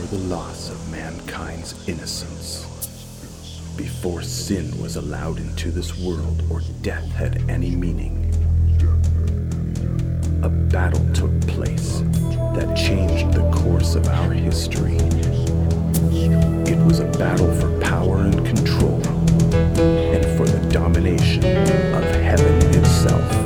the loss of mankind's innocence, before sin was allowed into this world or death had any meaning, a battle took place that changed the course of our history. It was a battle for power and control, and for the domination of heaven itself.